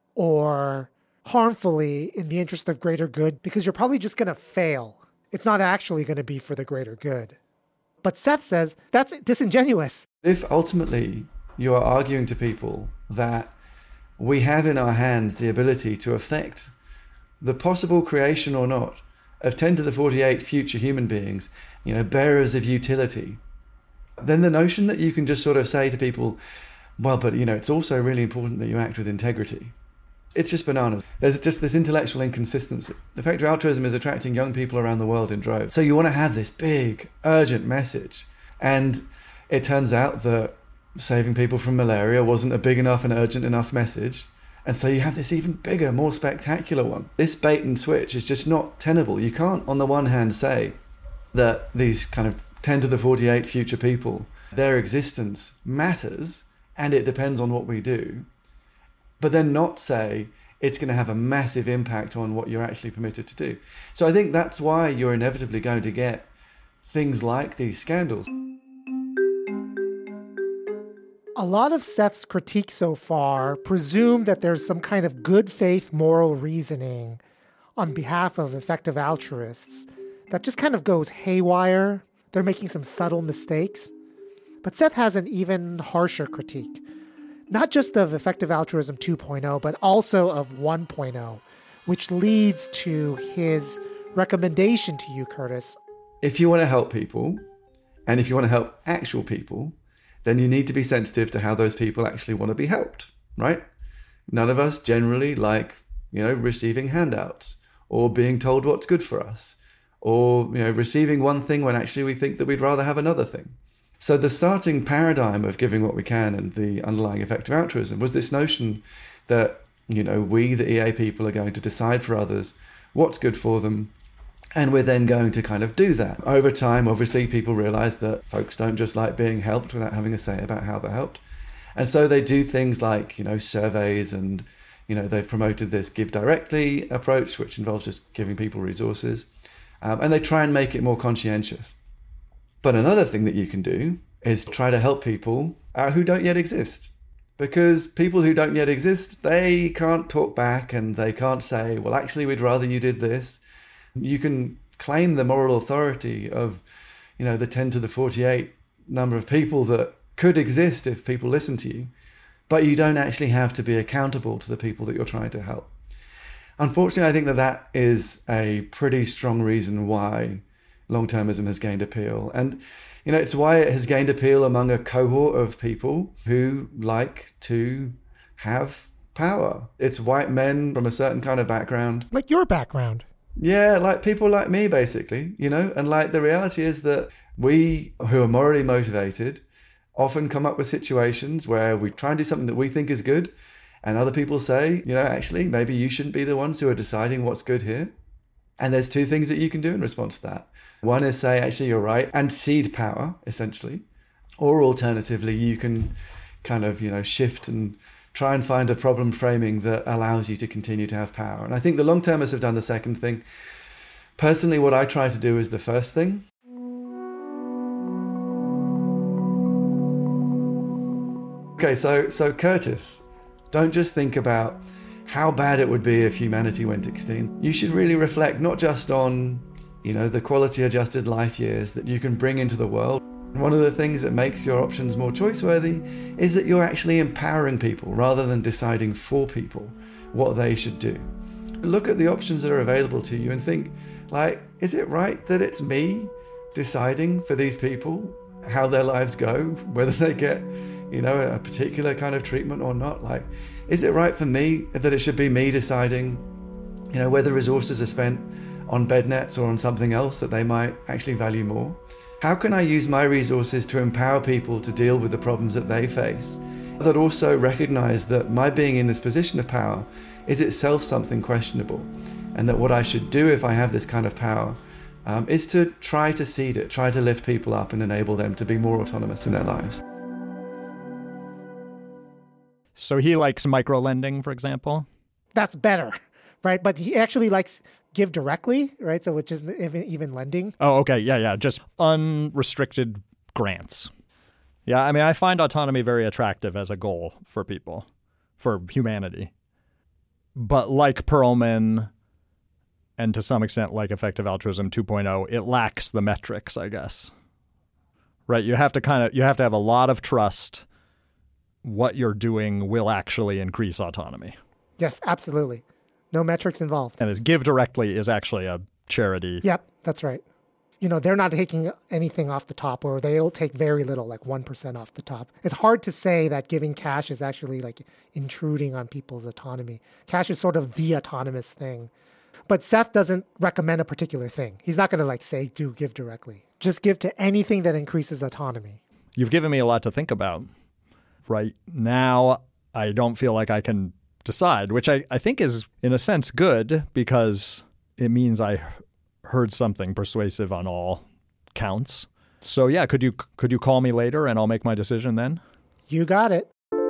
or harmfully in the interest of greater good because you're probably just going to fail. It's not actually going to be for the greater good. But Seth says that's disingenuous. If ultimately you are arguing to people that we have in our hands the ability to affect the possible creation or not of 10 to the 48 future human beings, bearers of utility, then the notion that you can just sort of say to people, well, but, it's also really important that you act with integrity. It's just bananas. There's just this intellectual inconsistency. Effective altruism is attracting young people around the world in droves. So you want to have this big, urgent message. And it turns out that saving people from malaria wasn't a big enough and urgent enough message. And so you have this even bigger, more spectacular one. This bait and switch is just not tenable. You can't, on the one hand, say that these kind of 10 to the 48 future people, their existence matters and it depends on what we do, but then not say it's going to have a massive impact on what you're actually permitted to do. So I think that's why you're inevitably going to get things like these scandals. A lot of Seth's critique so far presume that there's some kind of good faith moral reasoning on behalf of effective altruists that just kind of goes haywire. They're making some subtle mistakes. But Seth has an even harsher critique, not just of effective altruism 2.0, but also of 1.0, which leads to his recommendation to you, Curtis. If you want to help people, and if you want to help actual people, then you need to be sensitive to how those people actually want to be helped, right? None of us generally like, receiving handouts or being told what's good for us or, receiving one thing when actually we think that we'd rather have another thing. So the starting paradigm of giving what we can and the underlying effective altruism was this notion that, we, the EA people, are going to decide for others what's good for them, and we're then going to kind of do that. Over time, obviously, people realize that folks don't just like being helped without having a say about how they're helped. And so they do things like, surveys and, they've promoted this Give Directly approach, which involves just giving people resources. And they try and make it more conscientious. But another thing that you can do is try to help people who don't yet exist. Because people who don't yet exist, they can't talk back and they can't say, well, actually, we'd rather you did this. You can claim the moral authority of, the 10 to the 48 number of people that could exist if people listen to you, but you don't actually have to be accountable to the people that you're trying to help. Unfortunately, I think that is a pretty strong reason why long-termism has gained appeal. And, it's why it has gained appeal among a cohort of people who like to have power. It's white men from a certain kind of background. Like your background. Yeah, like people like me, basically, and like the reality is that we who are morally motivated often come up with situations where we try and do something that we think is good, and other people say, actually, maybe you shouldn't be the ones who are deciding what's good here. And there's two things that you can do in response to that. One is say, actually, you're right, and cede power, essentially. Or alternatively, you can kind of, shift and try and find a problem framing that allows you to continue to have power. And I think the long-termists have done the second thing. Personally, what I try to do is the first thing. Okay, so Curtis, don't just think about how bad it would be if humanity went extinct. You should really reflect not just on, the quality-adjusted life years that you can bring into the world. One of the things that makes your options more choice-worthy is that you're actually empowering people rather than deciding for people what they should do. Look at the options that are available to you and think, is it right that it's me deciding for these people how their lives go, whether they get, a particular kind of treatment or not? Is it right for me that it should be me deciding, whether resources are spent on bed nets or on something else that they might actually value more? How can I use my resources to empower people to deal with the problems that they face, that also recognize that my being in this position of power is itself something questionable, and that what I should do if I have this kind of power is to try to seed it, try to lift people up and enable them to be more autonomous in their lives. So he likes micro-lending, for example? That's better, right? But he actually likes Give Directly, right? So which is even lending. Oh, okay. Yeah. Just unrestricted grants. Yeah, I mean, I find autonomy very attractive as a goal for people, for humanity. But like Perlman, and to some extent like Effective Altruism 2.0, it lacks the metrics, I guess. Right? You have to have a lot of trust what you're doing will actually increase autonomy. Yes, absolutely. No metrics involved. And Give Directly is actually a charity. Yep, that's right. They're not taking anything off the top, or they'll take very little, like 1% off the top. It's hard to say that giving cash is actually intruding on people's autonomy. Cash is sort of the autonomous thing. But Seth doesn't recommend a particular thing. He's not going to say, do Give Directly. Just give to anything that increases autonomy. You've given me a lot to think about. Right now, I don't feel like I can decide, which I think is, in a sense, good, because it means I heard something persuasive on all counts. So yeah, could you call me later and I'll make my decision then? You got it.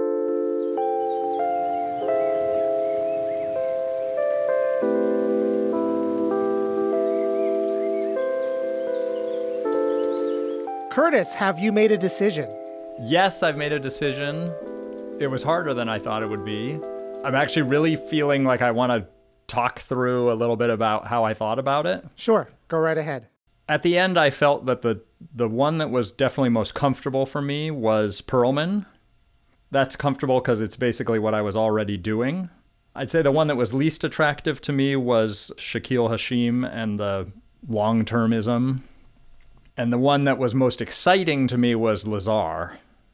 Curtis, have you made a decision? Yes, I've made a decision. It was harder than I thought it would be. I'm actually really feeling like I want to talk through a little bit about how I thought about it. Sure, go right ahead. At the end, I felt that the one that was definitely most comfortable for me was Perlman. That's comfortable because it's basically what I was already doing. I'd say the one that was least attractive to me was Shakil Hashim and the long-termism. And the one that was most exciting to me was Lazar.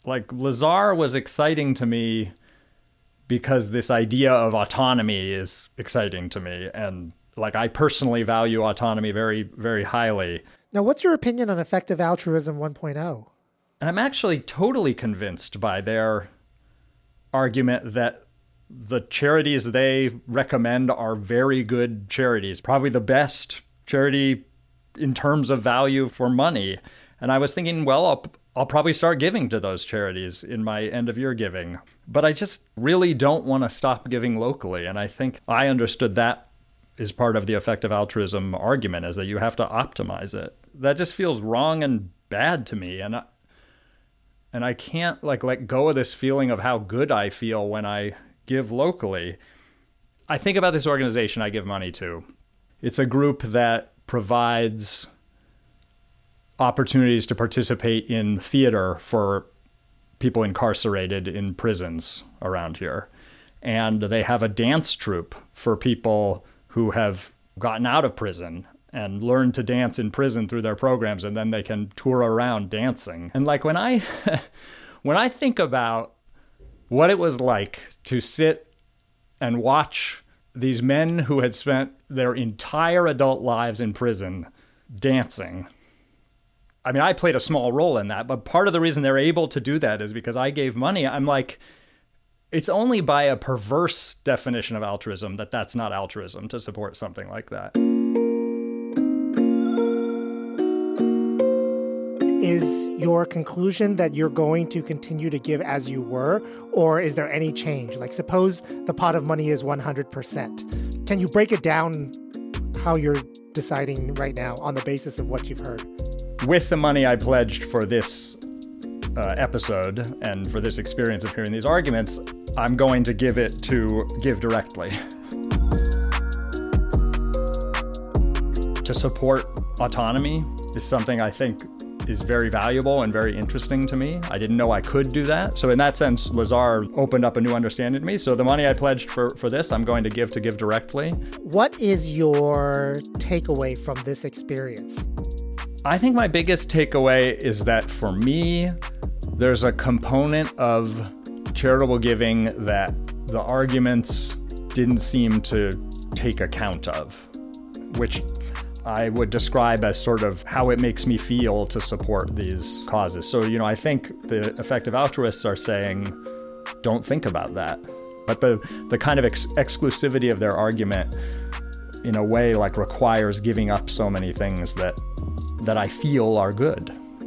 Like, Lazar was exciting to me because this idea of autonomy is exciting to me. And, like, I personally value autonomy very, very highly. Now, what's your opinion on Effective Altruism 1.0? I'm actually totally convinced by their argument that the charities they recommend are very good charities, probably the best charity in terms of value for money. And I was thinking, well, I'll probably start giving to those charities in my end of year giving. But I just really don't want to stop giving locally. And I think I understood that is part of the effective altruism argument, is that you have to optimize it. That just feels wrong and bad to me. And I can't let go of this feeling of how good I feel when I give locally. I think about this organization I give money to. It's a group that provides opportunities to participate in theater for people incarcerated in prisons around here. And they have a dance troupe for people who have gotten out of prison and learned to dance in prison through their programs, and then they can tour around dancing. And like when I think about what it was like to sit and watch these men who had spent their entire adult lives in prison dancing. I mean, I played a small role in that, but part of the reason they're able to do that is because I gave money. I'm like, it's only by a perverse definition of altruism that that's not altruism to support something like that. Is your conclusion that you're going to continue to give as you were, or is there any change? Like, suppose the pot of money is 100%. Can you break it down how you're deciding right now on the basis of what you've heard? With the money I pledged for this episode and for this experience of hearing these arguments, I'm going to give it to Give Directly. To support autonomy is something I think is very valuable and very interesting to me. I didn't know I could do that. So in that sense, Lazar opened up a new understanding to me. So the money I pledged for this, I'm going to Give Directly. What is your takeaway from this experience? I think my biggest takeaway is that for me, there's a component of charitable giving that the arguments didn't seem to take account of, which I would describe as sort of how it makes me feel to support these causes. So, I think the effective altruists are saying, don't think about that. But the kind of exclusivity of their argument, in a way, requires giving up so many things that I feel are good.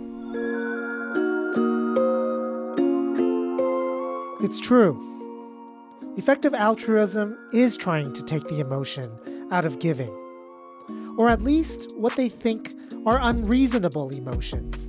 It's true. Effective altruism is trying to take the emotion out of giving, or at least what they think are unreasonable emotions.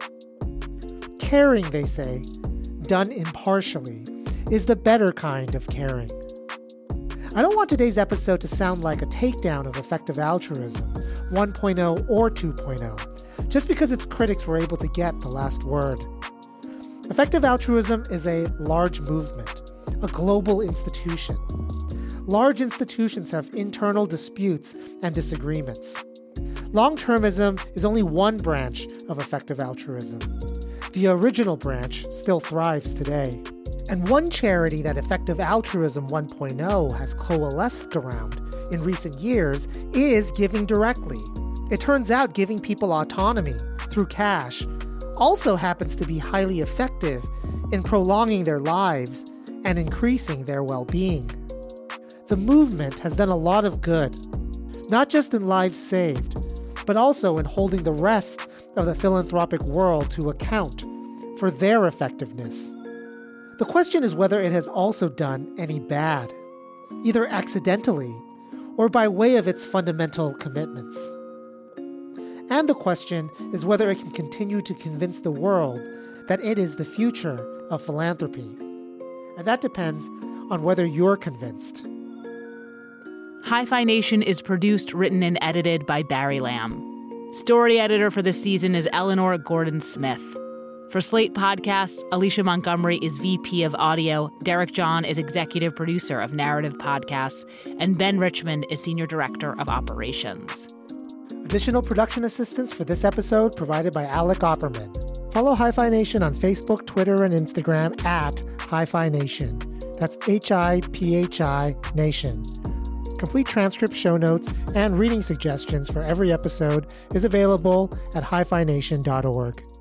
Caring, they say, done impartially, is the better kind of caring. I don't want today's episode to sound like a takedown of effective altruism, 1.0 or 2.0, just because its critics were able to get the last word. Effective altruism is a large movement, a global institution. Large institutions have internal disputes and disagreements. Long-termism is only one branch of effective altruism. The original branch still thrives today. And one charity that Effective Altruism 1.0 has coalesced around in recent years is Giving Directly. It turns out giving people autonomy through cash also happens to be highly effective in prolonging their lives and increasing their well-being. The movement has done a lot of good, not just in lives saved, but also in holding the rest of the philanthropic world to account for their effectiveness. The question is whether it has also done any bad, either accidentally or by way of its fundamental commitments. And the question is whether it can continue to convince the world that it is the future of philanthropy. And that depends on whether you're convinced. Hi-Fi Nation is produced, written, and edited by Barry Lamb. Story editor for this season is Eleanor Gordon-Smith. For Slate Podcasts, Alicia Montgomery is VP of Audio, Derek John is Executive Producer of Narrative Podcasts, and Ben Richmond is Senior Director of Operations. Additional production assistance for this episode provided by Alec Opperman. Follow Hi-Fi Nation on Facebook, Twitter, and Instagram at Hi-Fi Nation. That's HIPHI Nation. Complete transcript, show notes, and reading suggestions for every episode is available at hifination.org.